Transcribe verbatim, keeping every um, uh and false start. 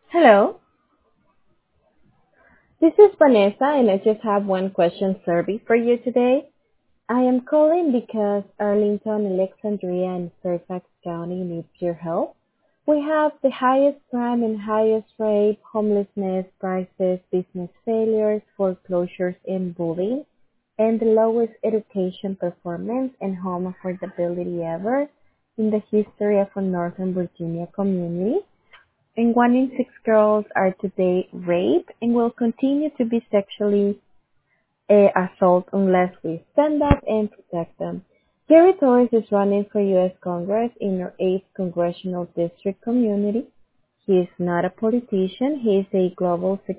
Hello, this is Vanessa, and I just have one question survey for you today. I am calling because Arlington, Alexandria, and Fairfax County needs your help. We have the highest crime and highest rate, homelessness, crisis, business failures, foreclosures, and bullying, and the lowest education performance and home affordability ever in the history of a Northern Virginia community. And one in six girls are today raped and will continue to be sexually uh, assaulted unless we stand up and protect them. Jerry Torres is running for U S Congress in our eighth Congressional District community. He is not a politician. He is a global